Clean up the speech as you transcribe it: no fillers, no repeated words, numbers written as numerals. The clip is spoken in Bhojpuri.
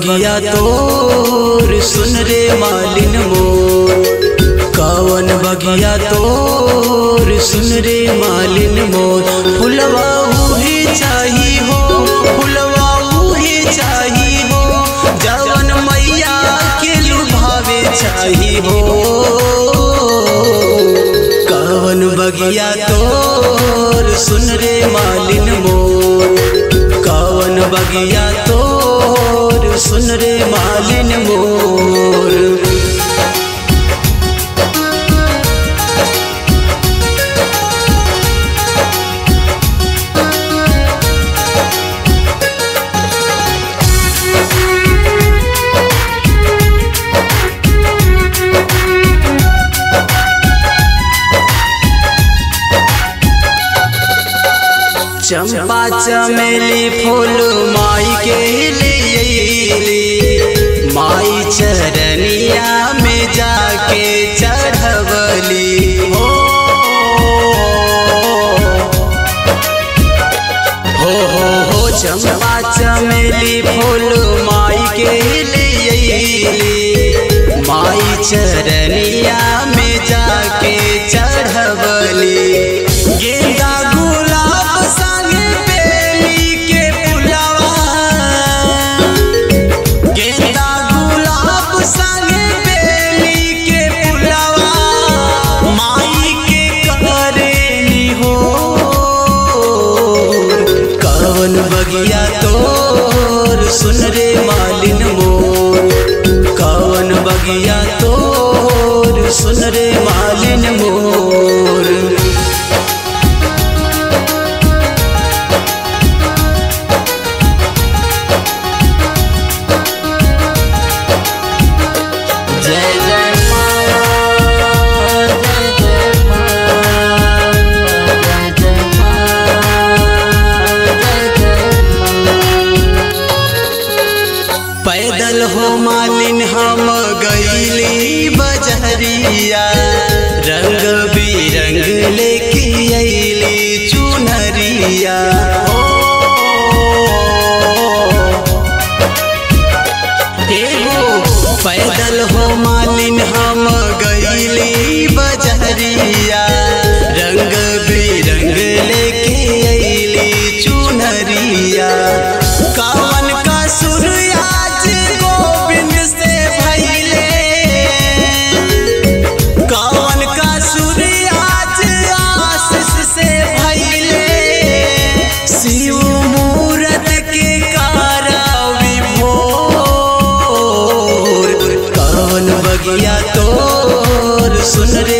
बगिया तोर सुन रे मालिन मोर, कवन बगिया तोर सुन रे मालिन मोर। फुलवा उहे चाही हो, फुलवा उहे चाही हो, जवन मैया के लुभावे चाही हो। कवन बगिया तोर सुन रे मालिन मोर, कवन बगिया तोर सुन रे मालिन मोर। चंपा चमेली फूल माई के लिए, माई चरनिया में जाके चढ़वली हो। चंपा चमेली फूल माई के लिए, माई चरनिया में जाके चढ़वली। गेंदा गुलाब संगे बेली के फुलवा, गेंदा गुलाब संगे बेली के फुलवा, माई के करेनी हो। कवन बगिया तोर सुन रे मालिन मोर, कवन बगिया तोर सुन रे मालिन मोर। पैदल हो मालिन हम गईली बजरिया, रंग बिरंग लेके अइली चुनरिया। पैदल हो मालिन हम गईली बजरिया, रंग बिरंग लेके अइली चुनरिया। कवन का सूर्या गोविंद से भइले, कवन का सूर्या आशीष से भइले, शिव मूरत के कारा विभोर। कवन बगिया तोर सुन रे